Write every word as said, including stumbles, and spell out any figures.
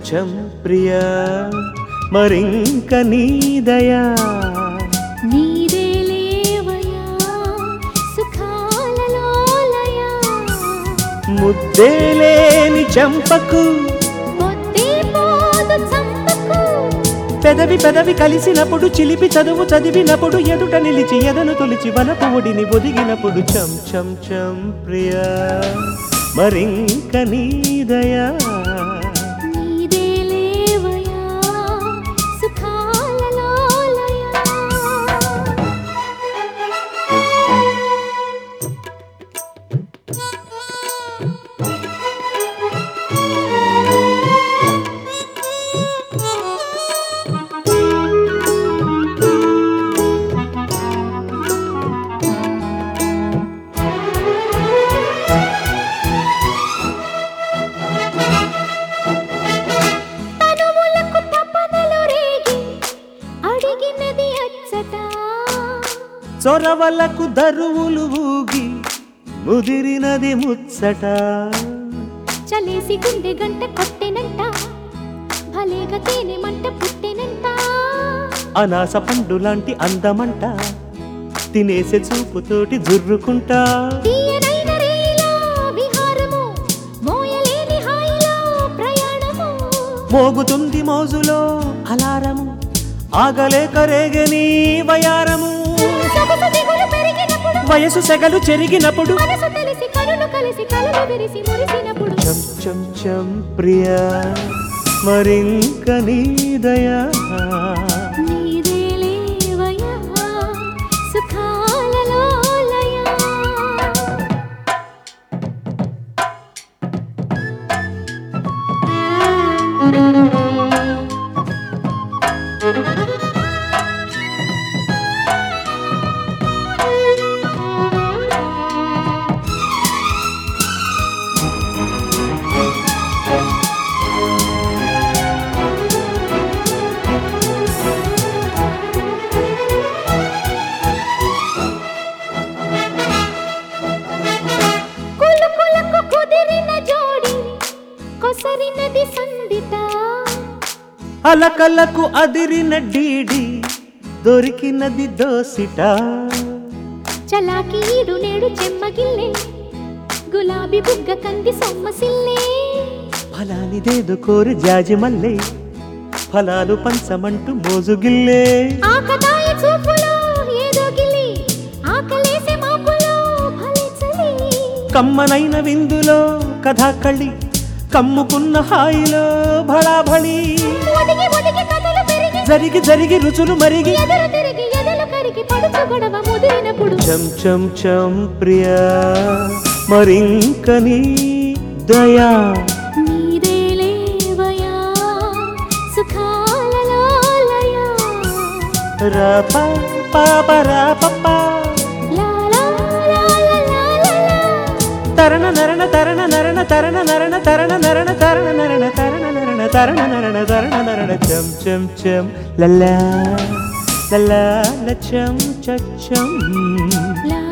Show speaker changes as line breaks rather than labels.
చం ప్రియా మరింక నీ దయా
నీదే లేవయా సుఖాలలోలయా
ముద్దే లేని చంపకు
పొద్దే పోదు చంపకు
పెదవి పెదవి కలిసినప్పుడు చిలిపి చదువు చదివినప్పుడు ఎదుట నిలిచి ఎదను తొలిచి వనపు ఒడిని ఒదిగినప్పుడు చం చం చం ప్రియా మరింక నీ దయా
నీదే లేవయా సుఖాలలోలయా తనువులకు తపనలు రేగి అడిగినది అచ్చట
చొరవలకు దరువులు ఊగి ముదిరినది ముచ్చట
చలేసి గుండె గంట కొట్టెనంట భలేగా తేనె మంట పుట్టెనంట
అనాస పండు లాంటి అందమంట తినేసే చూపుతోటి జుర్రుకుంటా
తీయనైన రేయిలో విహారము మోయలేని హాయిలో ప్రయాణము
మోగుతుంది మోజులో అలారము ఆగలేక రేగని వయారము
సొగసు దిగులు పెరిగినప్పుడు
వయసు సెగలు చెరిగినప్పుడు
మనసు తెలిసి కనులు కలిసి కలలు విరిసి మురిసినప్పుడు
చం చం చం ప్రియా మరింక నీ దయా
నీదే లేవయా సుఖాలలోలయా కులుకులకు కుదిరిన జోడి కొసరినది సందిట
అలకలకు అదిరిన డీడి దొరికినది దోసిట
చలాకి ఈడు నేడు చెమ్మగిల్లే గులాబీ బుగ్గ కంది సొమ్మసిల్లే
ఫలానిదేదో కోరి జాజి మల్లె ఫలాలు పంచమంటూ మోజుగిల్లే
ఆకతాయ చూపులో ఏదో గిలి ఆకలేసే మాపులో భలే చలి
కమ్మనైన విందులో కథాకళి కమ్ముకున్న హాయిలో భళాభళి
ఒదిగి ఒదిగి కథలు పెరిగి
జరిగి జరిగి రుచులు మరిగి
ఎదురు తిరిగి ఎదలు కరిగి పడుచు గొడవ ముదిరినప్పుడు
చం చం చం ప్రియా మరింక నీ దయా
నీదే లేవయా సుఖాలలోలయా
రా పా పా పా రా పా పా
లా లా లా లా లా లా లా.
తరణ నరణ తరణ నరణ తరణ నరణ తరణ నరణ తరణ నరణ తరణ నరణ తరణ నరణ తరణ నరణ చం చం చం లల్లా లల్లా లచం చచ్చం
లా